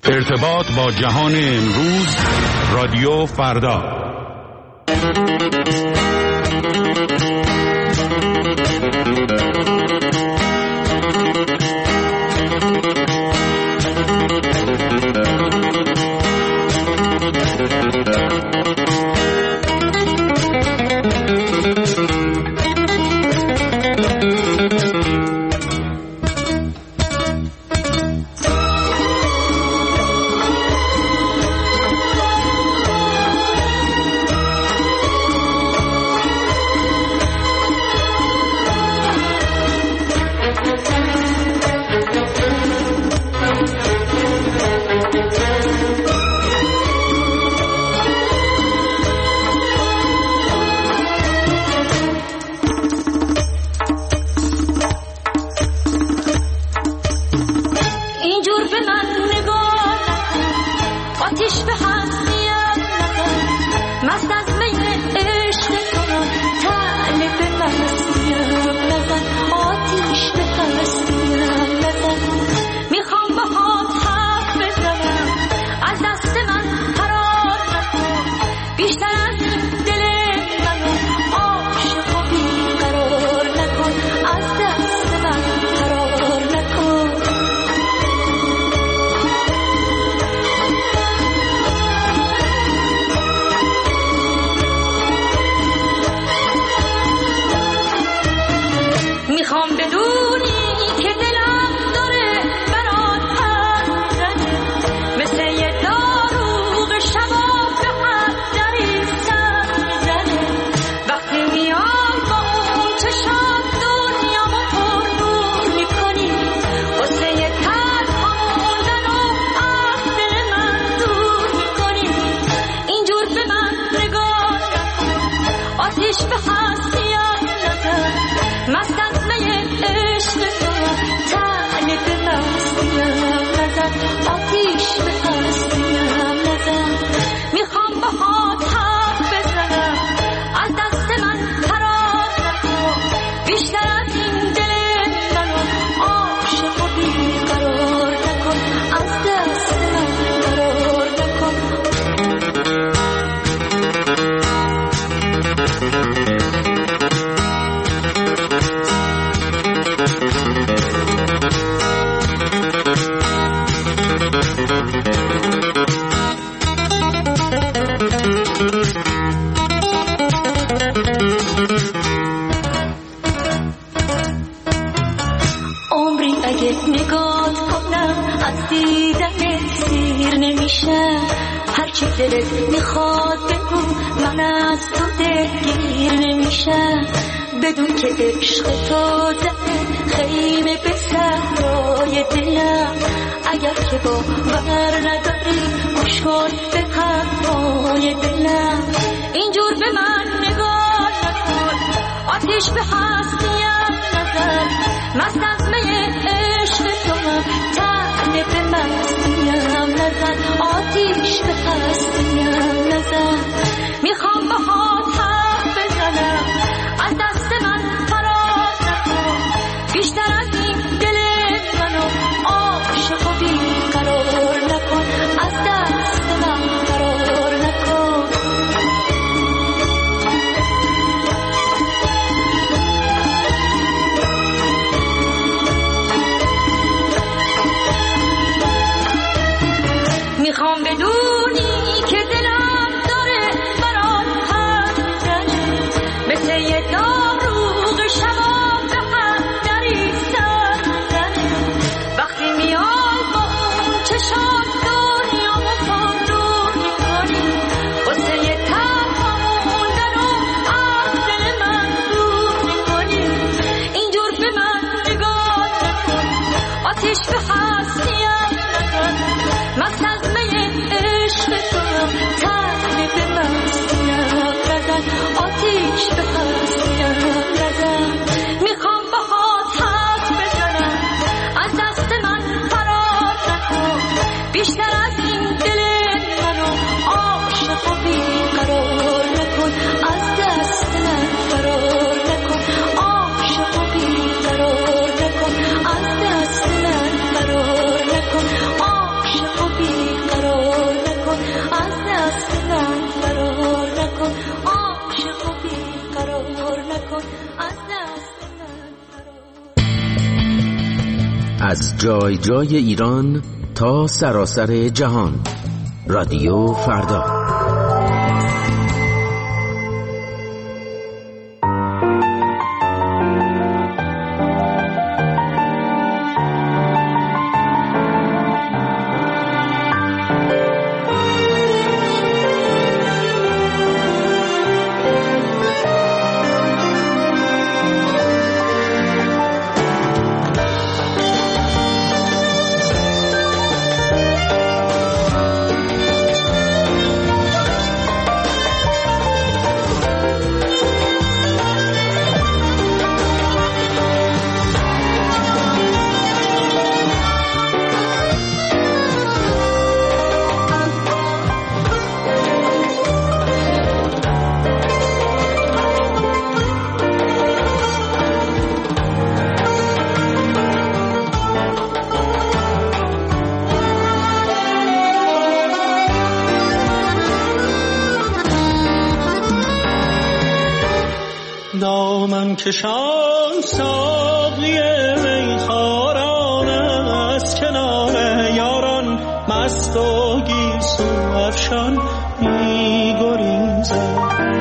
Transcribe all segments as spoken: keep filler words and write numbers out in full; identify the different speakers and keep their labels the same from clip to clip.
Speaker 1: ارتباط با جهان امروز، رادیو فردا.
Speaker 2: فرار نکن، از دست من فرار نکن، عاشق و بی جای جای ایران تا سراسر جهان. رادیو فردا.
Speaker 3: دامن کشان ساقی میخواران از کنار یاران، مست و گیسو افشان می گریزد.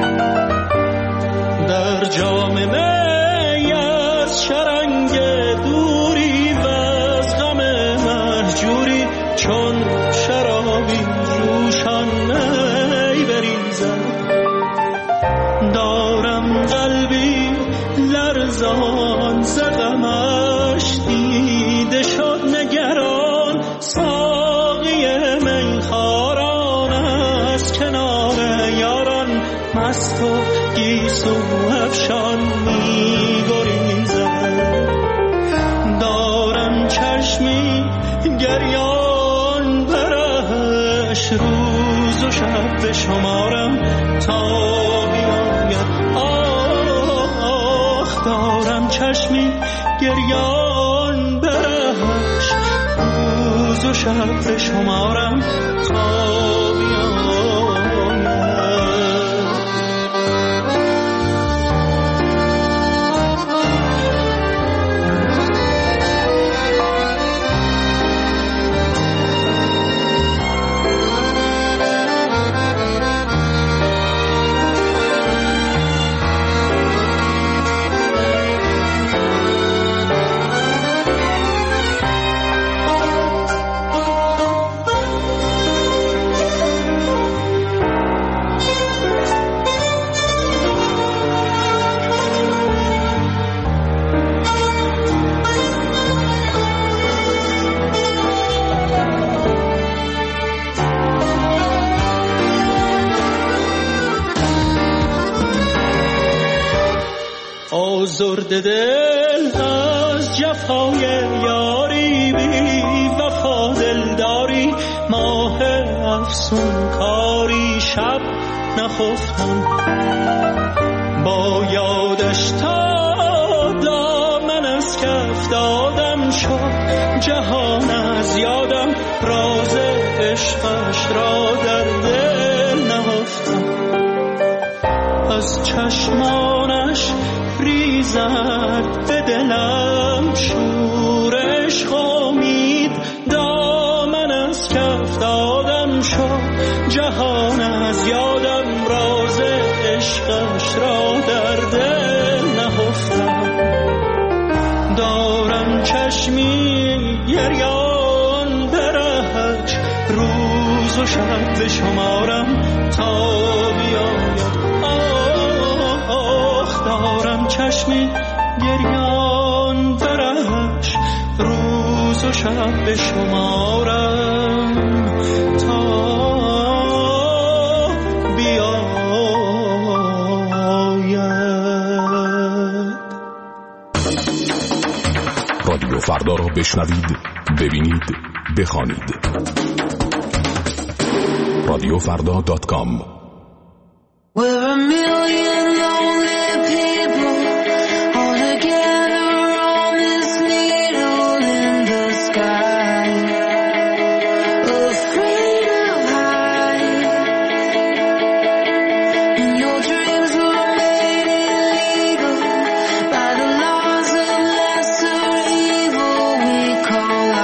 Speaker 3: در جام می از شرنگ دوری و از غم مهجوری، چون شرابی جوشان می بریزد. دارم قلبی لرزان ز غمش، دیده شد نگران ساقی میخواران از کنار یاران، مست و گیسو افشان می گریزد. دارم چشمی گریان برش، روز و شب به شمارم تا دارم چشمی گریان برش، روز و شب به شمارم تا آزرده دل از جفای یاری، بی وفا دلداری، ماه افسون کاری، شب نخفتم با یادش تا دامن از کف دادم شد جهان از یادم، راز عشقش را در دل نهفتم. از چشمانش ریزد به دلم شورش خامید، دامن از کف دادم شد جهان از یادم، راز عشقش را در دل نهفتم. دارم چشمی گریان برهش، روز و شب به شمارم تا بیاید. دارم چشمی گریان برش، روز و شب به شمارم تا بیاید.
Speaker 1: رادیو فردا را بشنوید، ببینید، بخوانید. رادیو فردا دات کام.
Speaker 4: Call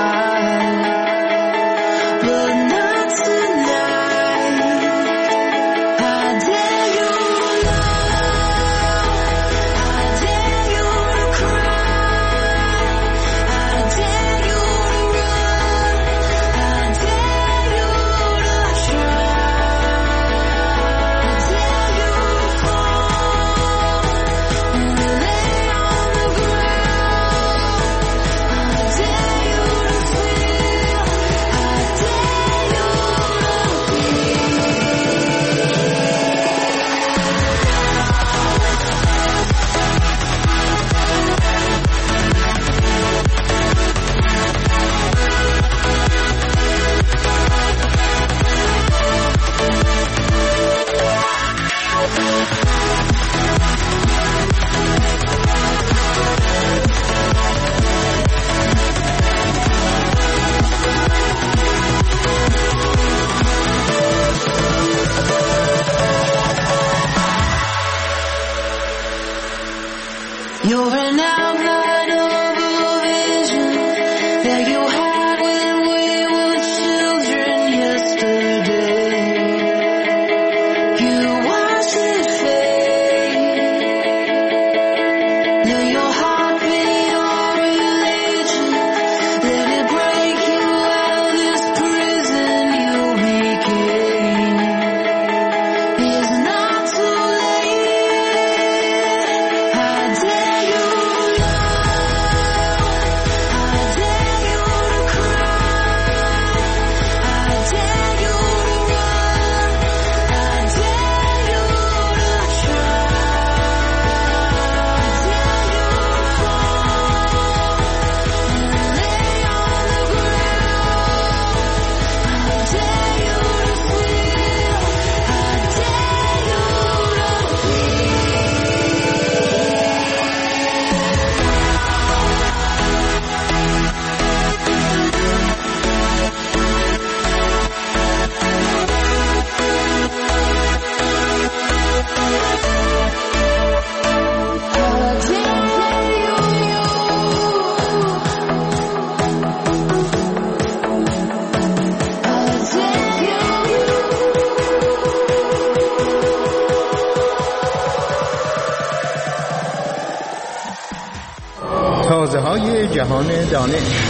Speaker 2: جهان دانش.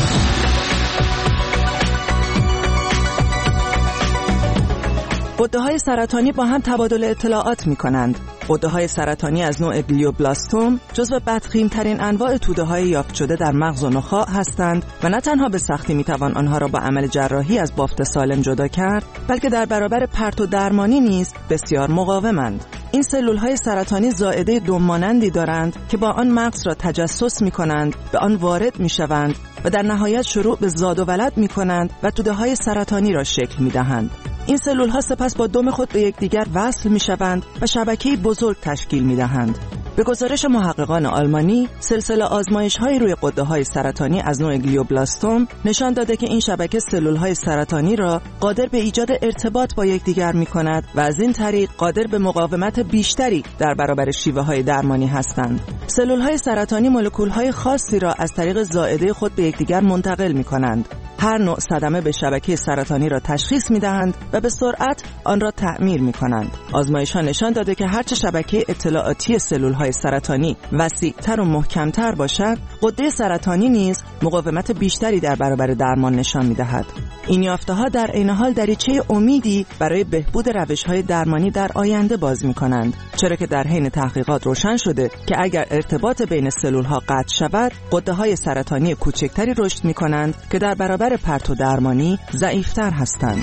Speaker 4: غده‌های سرطانی با هم تبادل اطلاعات می‌کنند. غده‌های سرطانی از نوع گلیوبلاستوم جزو بدخیم‌ترین انواع توده‌های یافت شده در مغز و نخاع هستند و نه تنها به سختی می‌توان آنها را با عمل جراحی از بافت سالم جدا کرد، بلکه در برابر پرتو درمانی نیز بسیار مقاومند. این سلول‌های سرطانی زائده دم‌مانندی دارند که با آن مغز را تجسس می‌کنند، به آن وارد می‌شوند و در نهایت شروع به زاد و ولد می‌کنند و توده‌های سرطانی را شکل می‌دهند. این سلول‌ها سپس با دم خود به یکدیگر وصل می‌شوند و شبکه‌ای بزرگ تشکیل می‌دهند. به گزارش محققان آلمانی، سلسله آزمایش‌های روی غده‌های سرطانی از نوع گلیوبلاستوم نشان داده که این شبکه سلول‌های سرطانی را قادر به ایجاد ارتباط با یکدیگر می‌کند و از این طریق قادر به مقاومت بیشتری در برابر شیوه‌های درمانی هستند. سلول‌های سرطانی مولکول‌های خاصی را از طریق زائده خود به یکدیگر منتقل می‌کنند. هر نوع صدمه به شبکه سرطانی را تشخیص می‌دهند و به سرعت آن را تعمیر می‌کنند. آزمایش‌ها نشان داده که هرچه شبکه اطلاعاتی سلول‌های سرطانی وسیع‌تر و محکم‌تر باشد، غده سرطانی نیز مقاومت بیشتری در برابر درمان نشان می‌دهد. این یافته‌ها در عین حال دریچه امیدی برای بهبود روش‌های درمانی در آینده باز می‌کنند، چرا که در حین تحقیقات روشن شده که اگر ارتباط بین سلول‌ها قطع شود، غده‌های سرطانی کوچکتری رشد می‌کنند که در برابر پرتو درمانی ضعیف‌تر هستند.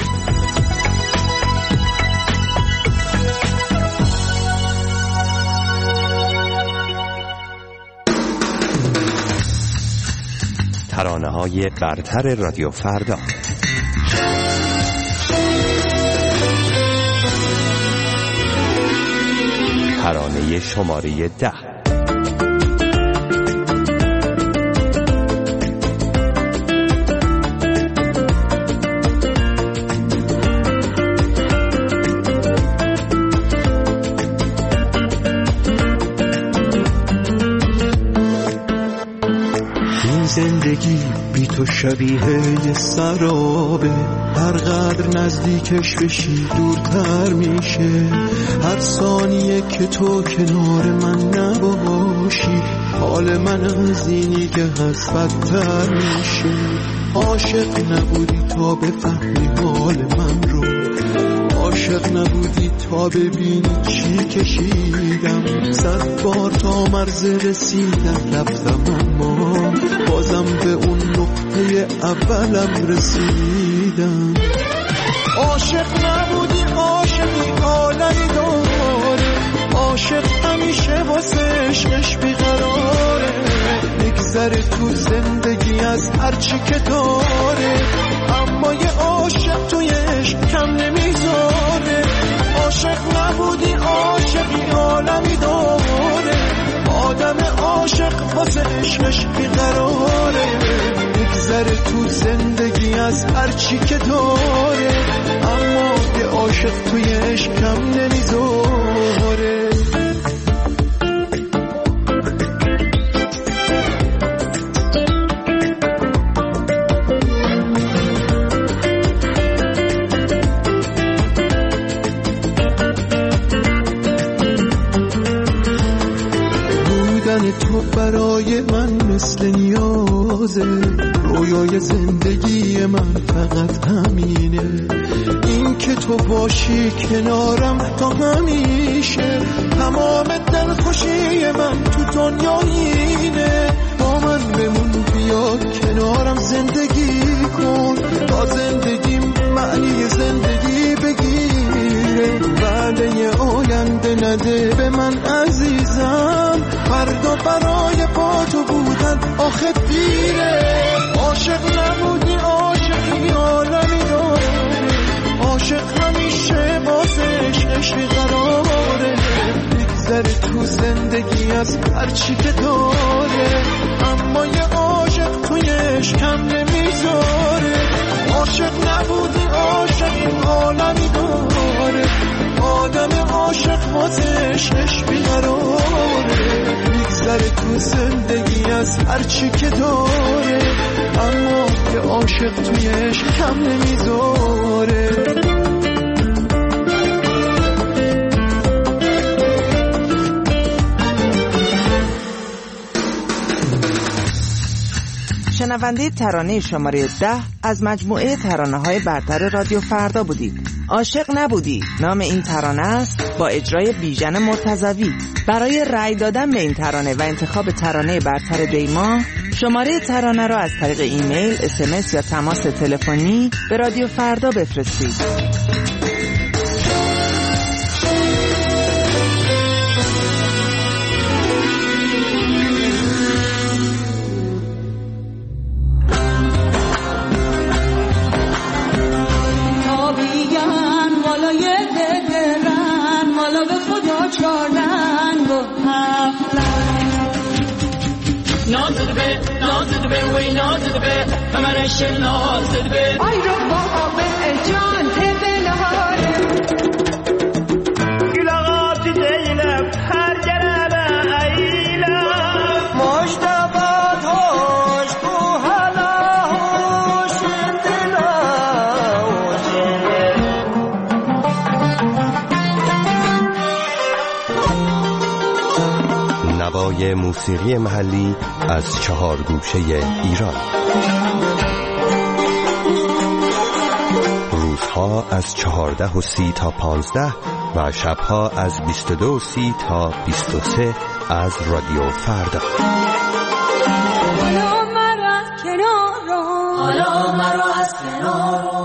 Speaker 5: ترانه‌های برتر رادیو فردا. ترانه شماره ده.
Speaker 3: زندگی بی تو شبیه یه سرابه، هر قدر نزدیکش بشی دورتر میشه. هر ثانیه که تو کنار من نباشی، حال من از اینی که هست بدتر میشه. عاشق نبودی تا بفهمی حال من رو، عاشق نبودی تا ببینی چی کشیدم. صد بار تا مرز رسیدم رفتم، اما بازم به اون نقطه اولم رسیدم. عاشق نبودی عاشقی عالمی داره، عاشق همیشه واسه عشقش بیقراره. میگذره تو زندگی از هرچی که داره، اما یه عاشق توی عشق کم نمیذاره. عاشق نبودی عاشقی عالمی داره، آدم عاشق واسه عشقش بیقراره. میگذره تو زندگی از هرچی که داره، اما یه عاشق توی عشق کم نمیذاره. تو برای من مثل نیازه، رویای زندگی من فقط همینه. این که تو باشی کنارم تا همیشه، تمام دلخوشی من تو دنیا اینه. با من بمون بیا کنارم زندگی کن، تا زندگیم معنی زندگی بگیره. وعده آینده نده به من عزیزم، فردا برای با تو بودن آخه دیره. عاشق نبودی عاشقی عالمی داره، عاشق همیشه بازش عشقی قراره. میگذره تو زندگی از هرچی که داره، اما یه عاشق توی عشق کم نمیذاره. عاشق نبودی عاشقی عالمی داره، آدم عاشق بازش عشق بیقراره. میگذره تو زندگی از هرچی که داره، اما یه عاشق توی عشق کم نمیذاره.
Speaker 4: شنونده ترانه شماره ده از مجموعه ترانه‌های برتر رادیو فردا بودید. عاشق نبودی نام این ترانه است با اجرای بیژن مرتضوی. برای رأی دادن به این ترانه و انتخاب ترانه برتر دیما شماره ترانه را از طریق ایمیل، اس ام اس یا تماس تلفنی به رادیو فردا بفرستید.
Speaker 6: آی رو بابا به جان تبلاره گلاغات دیلم هر گرمه ایلم مجتبات هوش کو حالا هوش دلا
Speaker 5: نوای موسیقی محلی از چهار گوشه ایران. روزها از چهارده و سی تا پانزده و شبها از بیست و دو و سی تا بیست و سه از رادیو فردا.
Speaker 6: حالا مرا از کنارو حالا مرا از کنارو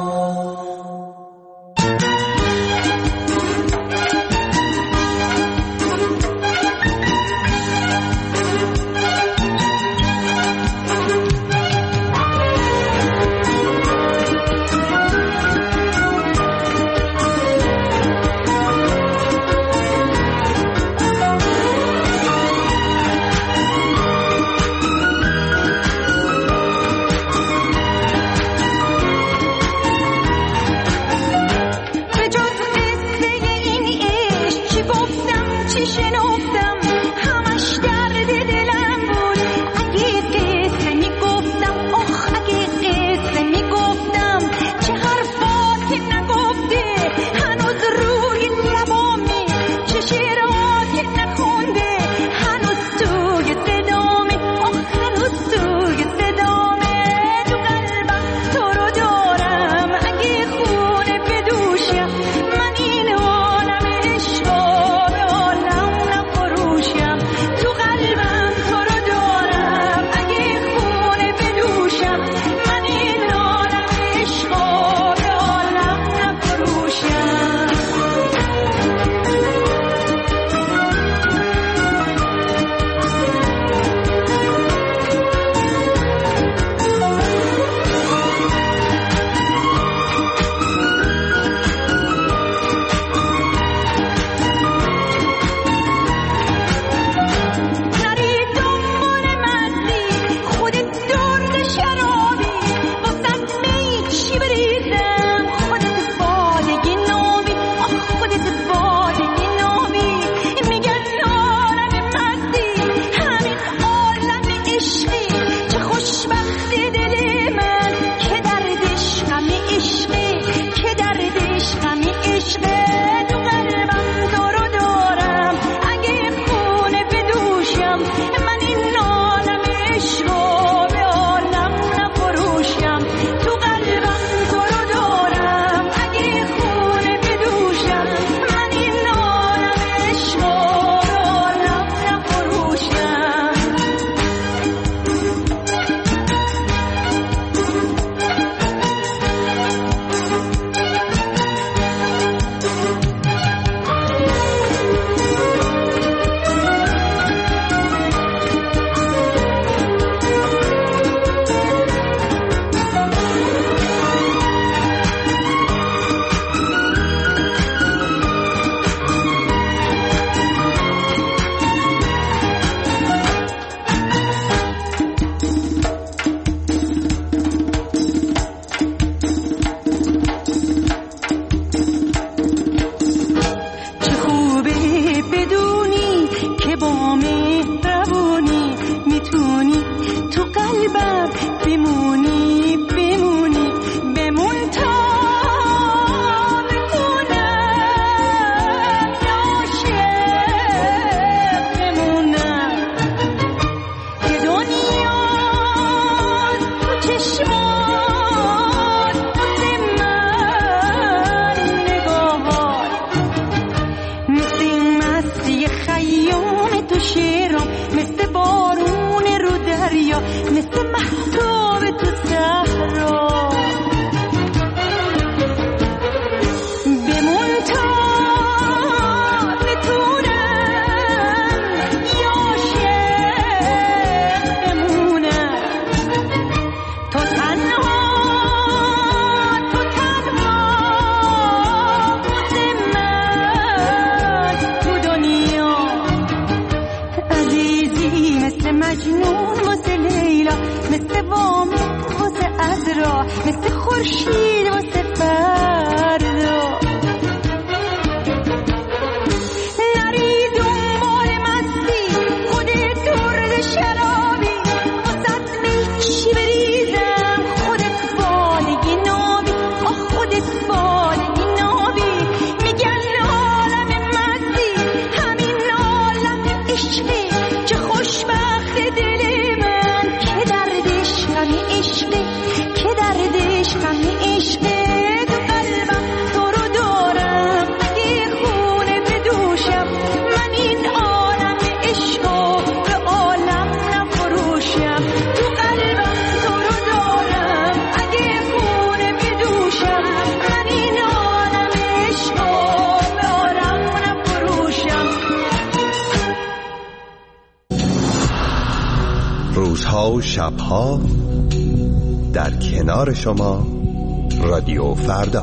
Speaker 5: روزها و شبها در کنار شما رادیو فردا.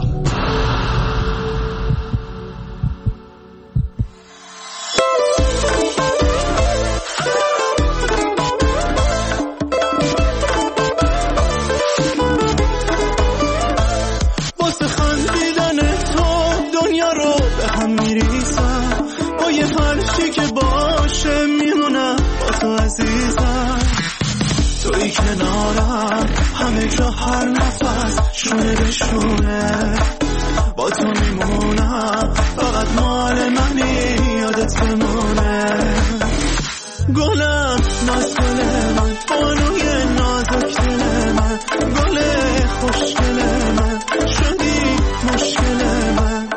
Speaker 3: واسه خندیدن تو دنیا رو به هم میریزم، با یه هرچی که باشه میمونم با تو عزیزم. توی کنارم همه جا هر نفس شونه به شونه، با تو میمونم فقط مال منی یادت بمونه. گلم نازگل من، بانوی نازک دل من، گل خوشگل من، شدی مشکل من.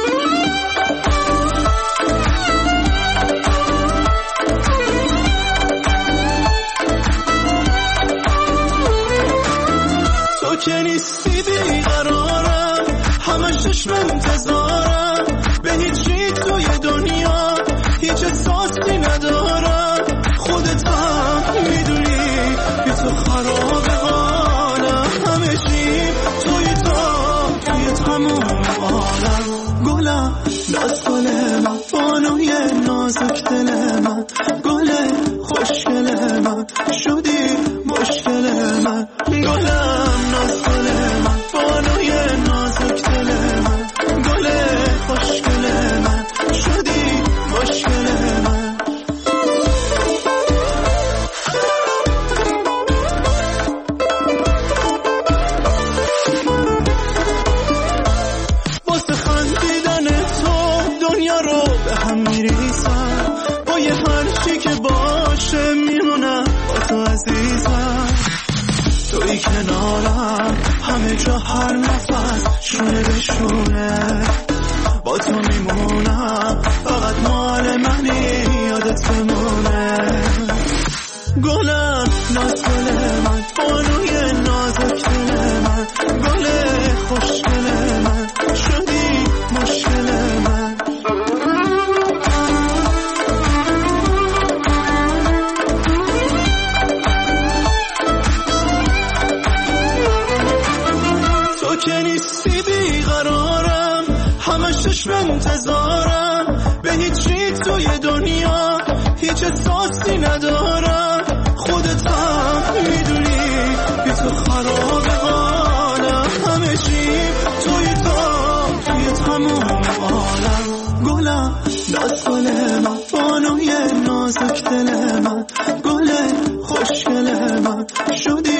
Speaker 3: تو که نیستی بیقرارم، همه چشم انتظارم، به هیچی توی دنیا هیچ احساسی ندارم. خودت هم میدونی بی تو خراب حالم، همه چی توی تو توی تموم عالم. گلم ناز گل من، بانوی نازک دل من، گل خوشگل من، شدی مشکل من. گلم ناز گل من، بانوی نازک دل من، گل خوشگل من، شدی مشکل من. واسه خندیدن تو دنیا رو به هم میریزم، با یه هرچی که باشه میمونم با تو عزیزم. توی کنارم همه جا هر نفس شونه به شونه، با تو میمونم فقط مال منی یادت بمونه. گلم نازگل من، بانوی نازک دل من، گل خوشگل من، شدی مشکل من. تو که نیستی بیقرارم، همه چشم انتظارم، به هیچی توی دنیا هیچ احساسی ندارم. خودت هم میدونی بی تو خراب حالم، همه چی توی تو توی تموم عالم. گلم ناز گل من، بانوی نازک دل من، گل خوشگل من، شدی